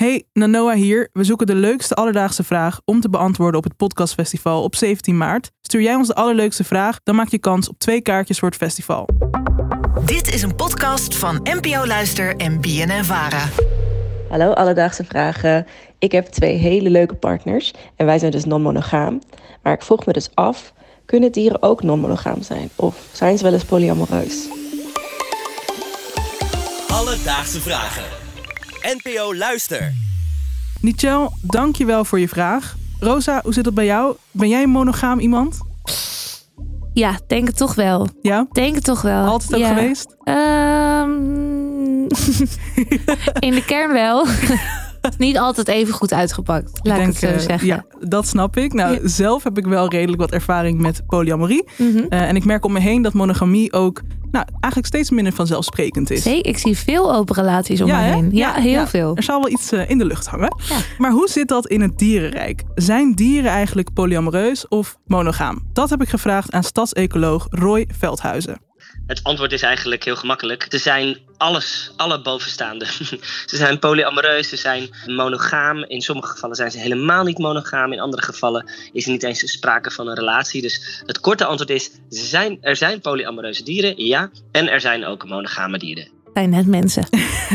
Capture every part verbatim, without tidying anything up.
Hey, Nanoa hier. We zoeken de leukste alledaagse vraag om te beantwoorden op het podcastfestival op zeventien maart. Stuur jij ons de allerleukste vraag, dan maak je kans op twee kaartjes voor het festival. Dit is een podcast van N P O Luister en B N N Vara. Hallo Alledaagse Vragen. Ik heb twee hele leuke partners en wij zijn dus non-monogaam. Maar ik vroeg me dus af, kunnen dieren ook non-monogaam zijn? Of zijn ze wel eens polyamoreus? Alledaagse Vragen. N P O Luister. Nichelle, dank je wel voor je vraag. Rosa, hoe zit het bij jou? Ben jij een monogaam iemand? Ja, denk het toch wel. Ja? Denk het toch wel. Altijd ook ja. geweest? Um, in de kern wel. Niet altijd even goed uitgepakt, laat ik, ik het zo uh, zeggen. Ja, dat snap ik. Nou, ja. Zelf heb ik wel redelijk wat ervaring met polyamorie. Mm-hmm. Uh, en ik merk om me heen dat monogamie ook nou, eigenlijk steeds minder vanzelfsprekend is. Nee, ik zie veel open relaties om ja, me heen. Ja, ja heel ja. veel. Er zal wel iets uh, in de lucht hangen. Ja. Maar hoe zit dat in het dierenrijk? Zijn dieren eigenlijk polyamoreus of monogaam? Dat heb ik gevraagd aan stadsecoloog Roy Veldhuizen. Het antwoord is eigenlijk heel gemakkelijk. Ze zijn alles, alle bovenstaande. Ze zijn polyamoreus, ze zijn monogaam. In sommige gevallen zijn ze helemaal niet monogaam. In andere gevallen is er niet eens sprake van een relatie. Dus het korte antwoord is, ze zijn, er zijn polyamoreuze dieren, ja. En er zijn ook monogame dieren. Het zijn net mensen.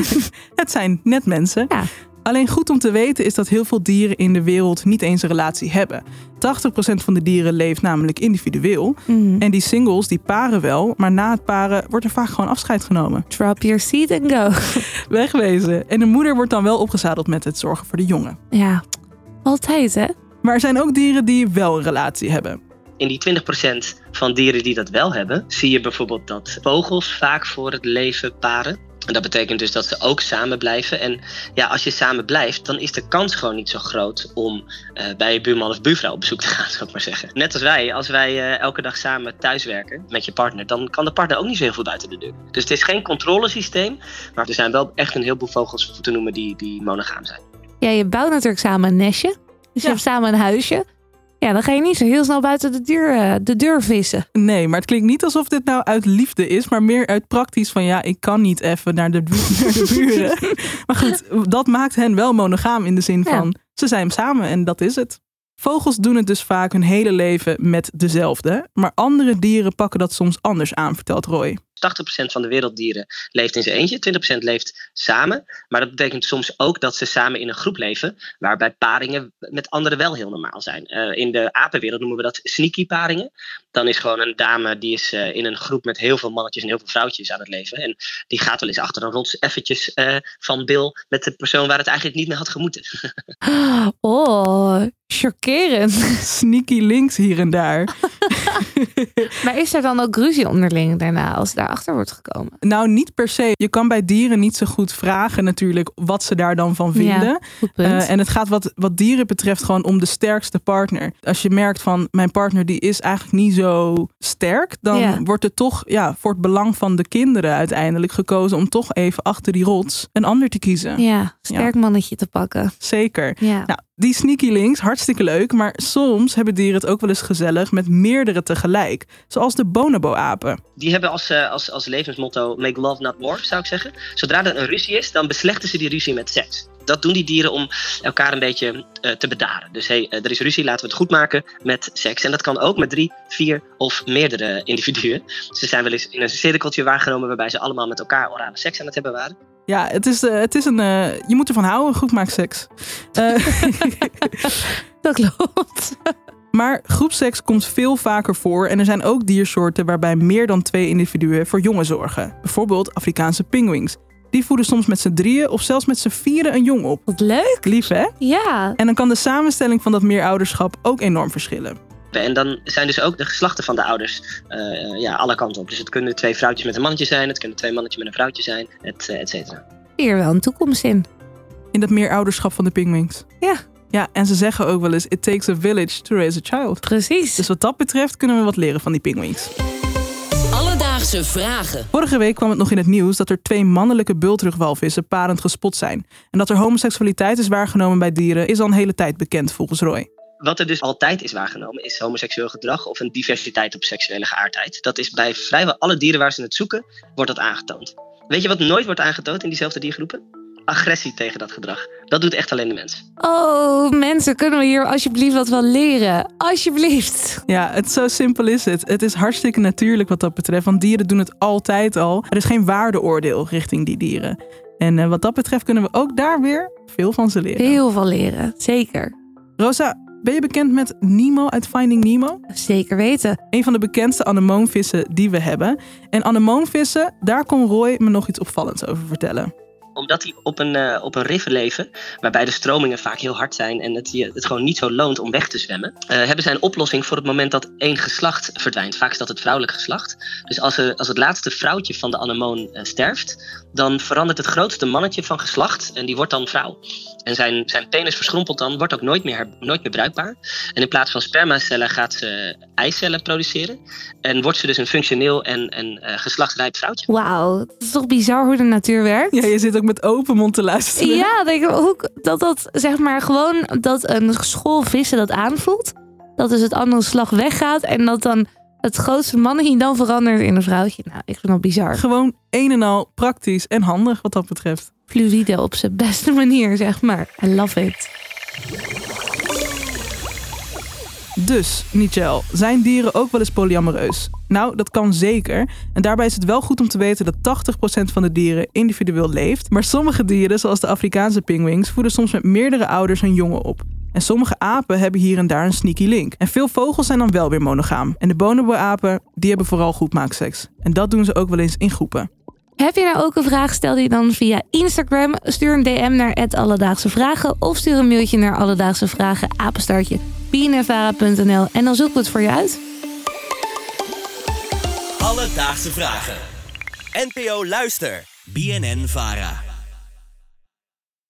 Het zijn net mensen. Ja. Alleen goed om te weten is dat heel veel dieren in de wereld niet eens een relatie hebben. tachtig procent van de dieren leeft namelijk individueel. Mm. En die singles die paren wel, maar na het paren wordt er vaak gewoon afscheid genomen. Drop your seat and go. Wegwezen. En de moeder wordt dan wel opgezadeld met het zorgen voor de jongen. Ja, altijd hè. Maar er zijn ook dieren die wel een relatie hebben. In die twintig procent van dieren die dat wel hebben, zie je bijvoorbeeld dat vogels vaak voor het leven paren. En dat betekent dus dat ze ook samen blijven. En ja, als je samen blijft, dan is de kans gewoon niet zo groot om uh, bij je buurman of buurvrouw op bezoek te gaan, zou ik maar zeggen. Net als wij, als wij uh, elke dag samen thuiswerken met je partner, dan kan de partner ook niet zo heel veel buiten de deur. Dus het is geen controlesysteem, maar er zijn wel echt een heleboel vogels te noemen die, die monogaam zijn. Ja, je bouwt natuurlijk samen een nestje. Dus je ja. hebt samen een huisje. Ja, dan ga je niet zo heel snel buiten de deur, de deur vissen. Nee, maar het klinkt niet alsof dit nou uit liefde is, maar meer uit praktisch van ja, ik kan niet even naar de, bu- naar de buren. Maar goed, dat maakt hen wel monogaam in de zin van ja. ze zijn samen en dat is het. Vogels doen het dus vaak hun hele leven met dezelfde, maar andere dieren pakken dat soms anders aan, vertelt Roy. tachtig procent van de werelddieren leeft in zijn eentje, twintig procent leeft samen. Maar dat betekent soms ook dat ze samen in een groep leven, waarbij paringen met anderen wel heel normaal zijn. Uh, in de apenwereld noemen we dat sneaky paringen. Dan is gewoon een dame die is uh, in een groep met heel veel mannetjes en heel veel vrouwtjes aan het leven. En die gaat wel eens achter een rots eventjes uh, van bil met de persoon waar het eigenlijk niet meer had gemoeten. Oh, chockerend. Sneaky links hier en daar. Maar is er dan ook ruzie onderling daarna als daarachter wordt gekomen? Nou, niet per se. Je kan bij dieren niet zo goed vragen natuurlijk wat ze daar dan van vinden. Ja, goed punt. Uh, en het gaat wat, wat dieren betreft gewoon om de sterkste partner. Als je merkt van mijn partner die is eigenlijk niet zo sterk, dan ja. wordt er toch ja, voor het belang van de kinderen uiteindelijk gekozen om toch even achter die rots een ander te kiezen. Ja, sterk ja. mannetje te pakken. Zeker. Ja. Nou, die sneaky links, hartstikke leuk, maar soms hebben dieren het ook wel eens gezellig met meerdere tegelijk. Zoals de bonobo-apen. Die hebben als, uh, als, als levensmotto make love not war, zou ik zeggen. Zodra er een ruzie is, dan beslechten ze die ruzie met seks. Dat doen die dieren om elkaar een beetje uh, te bedaren. Dus hey, uh, er is ruzie, laten we het goed maken met seks. En dat kan ook met drie, vier of meerdere individuen. Ze zijn wel eens in een cirkeltje waargenomen waarbij ze allemaal met elkaar orale seks aan het hebben waren. Ja, het is, uh, het is een... Uh, je moet ervan houden, goed maakt seks. Uh, dat klopt. Maar groepseks komt veel vaker voor en er zijn ook diersoorten waarbij meer dan twee individuen voor jongen zorgen. Bijvoorbeeld Afrikaanse pinguïns. Die voeden soms met z'n drieën of zelfs met z'n vieren een jong op. Wat leuk. Lief, hè? Ja. En dan kan de samenstelling van dat meerouderschap ook enorm verschillen. En dan zijn dus ook de geslachten van de ouders uh, ja, alle kanten op. Dus het kunnen twee vrouwtjes met een mannetje zijn, het kunnen twee mannetjes met een vrouwtje zijn, et, et cetera. Hier wel een toekomst in. In dat meerouderschap van de pinguïns. Ja. Ja, en ze zeggen ook wel eens, it takes a village to raise a child. Precies. Dus wat dat betreft kunnen we wat leren van die pinguïns. Alledaagse vragen. Vorige week kwam het nog in het nieuws dat er twee mannelijke bultrugwalvissen parend gespot zijn. En dat er homoseksualiteit is waargenomen bij dieren is al een hele tijd bekend volgens Roy. Wat er dus altijd is waargenomen is homoseksueel gedrag of een diversiteit op seksuele geaardheid. Dat is bij vrijwel alle dieren waar ze het zoeken, wordt dat aangetoond. Weet je wat nooit wordt aangetoond in diezelfde diergroepen? agressie tegen dat gedrag. Dat doet echt alleen de mens. Oh, mensen, kunnen we hier alsjeblieft wat van leren? Alsjeblieft. Ja, het zo simpel is het. Het is hartstikke natuurlijk wat dat betreft. Want dieren doen het altijd al. Er is geen waardeoordeel richting die dieren. En uh, wat dat betreft kunnen we ook daar weer veel van ze leren. Heel veel leren, zeker. Rosa, ben je bekend met Nemo uit Finding Nemo? Zeker weten. Een van de bekendste anemoonvissen die we hebben. En anemoonvissen, daar kon Roy me nog iets opvallends over vertellen. Omdat die op een, uh, op een river leven, waarbij de stromingen vaak heel hard zijn en het je het gewoon niet zo loont om weg te zwemmen, uh, hebben zij een oplossing voor het moment dat één geslacht verdwijnt. Vaak is dat het vrouwelijk geslacht. Dus als, er, als het laatste vrouwtje van de anemoon uh, sterft, dan verandert het grootste mannetje van geslacht en die wordt dan vrouw. En zijn, zijn penis verschrompelt dan, wordt ook nooit meer, nooit meer bruikbaar. En in plaats van spermacellen gaat ze eicellen produceren. En wordt ze dus een functioneel en, en uh, geslachtsrijp vrouwtje. Wauw, het is toch bizar hoe de natuur werkt? Ja, je zit ook met open mond te luisteren. Ja, denk ik, hoe, dat dat zeg maar gewoon dat een school vissen dat aanvoelt. Dat dus het andere slag weggaat en dat dan het grootste mannetje dan verandert in een vrouwtje. Nou, ik vind dat bizar. Gewoon een en al praktisch en handig wat dat betreft. Fluïde op zijn beste manier, zeg maar. I love it. Dus, Nichelle, zijn dieren ook wel eens polyamoreus? Nou, dat kan zeker. En daarbij is het wel goed om te weten dat tachtig procent van de dieren individueel leeft. Maar sommige dieren, zoals de Afrikaanse pinguïns, voeden soms met meerdere ouders hun jongen op. En sommige apen hebben hier en daar een sneaky link. En veel vogels zijn dan wel weer monogaam. En de bonobo-apen, die hebben vooral groepmaakseks. En dat doen ze ook wel eens in groepen. Heb je nou ook een vraag? Stel die dan via Instagram. Stuur een D M naar at Alledaagse Vragen. Of stuur een mailtje naar Alledaagse Vragen, apenstaartje, b n v a r a punt n l. En dan zoeken we het voor je uit. Alledaagse Vragen. N P O Luister. B N N Vara.